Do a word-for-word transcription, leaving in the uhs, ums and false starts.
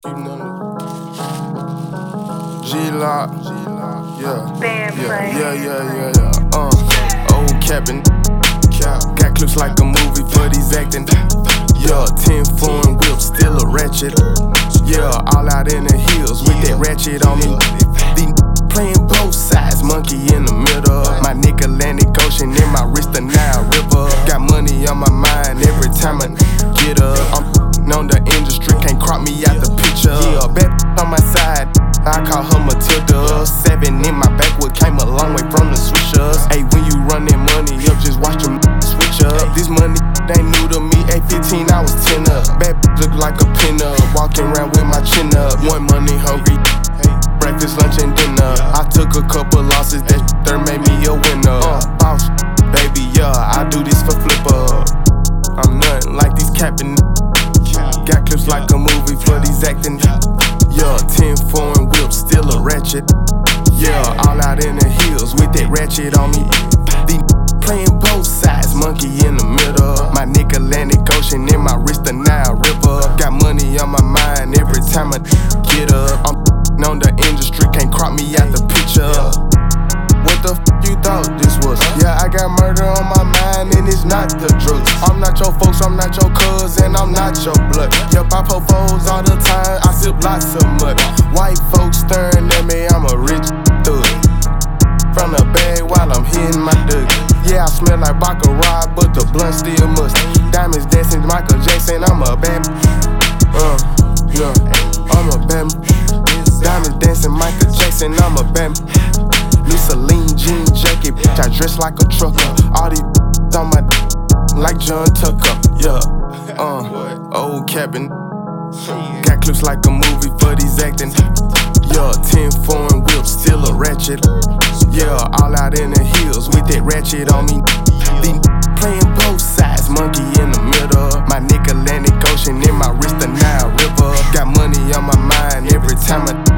Keep none of G-Lock, yeah, yeah, yeah, yeah, yeah, yeah, uh, old cabin, got clips like a movie for these acting, yeah, ten foreign whips, still a ratchet, yeah, all out in the hills with that ratchet on me, these playing both sides, monkey in the middle, my nigga Atlantic Ocean in my wrist, the Nile River, got money on my mind every time I get up, I'm on the industry, can't crop me out the picture. Yeah, bad on my side, I call her Matilda. Seven in my backwood, came a long way from the switchers. Hey, when you run that money up, just watch them switch up. This money ain't new to me, at fifteen I was ten up. Bad look like a pin up, walking around with my chin up. One money hungry, breakfast, lunch, and dinner. I took a couple losses, that third made me a winner. Uh, boss, baby, yeah, I do this for flipper. I'm nothing like these capping. Got clips like a movie for these acting. Yeah, ten foreign whips, still a ratchet. Yeah, all out in the hills with that ratchet on me. These playing both sides, monkey in the middle. My nigga Atlantic Ocean in my wrist, the Nile River. Got money on my mind every time I get up. I'm on the industry, can't crop me out the picture. What the f you thought this was? Yeah, I got murder on my mind and it's not the drugs. I'm not your folks, I'm not your cousin, I'm not your blood. Yup, I poke foes all the time, I sip lots of mud. White folks staring at me, I'm a rich thug. From the bag while I'm hitting my dug. Yeah, I smell like Baccarat, but the blunt still must. Diamonds dancing Michael Jackson, I'm a bad. Uh, yeah, I'm a bad. Diamonds dancing Michael Jackson, I'm a bad. New Celine jean jacket, bitch, I dress like a trucker. All these on my like John Tucker, yeah. Uh, old cabin, got clips like a movie for these acting. Yeah, ten foreign whips, still a ratchet. Yeah, all out in the hills with that ratchet on me. These playing both sides, monkey in the middle. My nigga Atlantic Ocean in my wrist, the Nile River. Got money on my mind every time I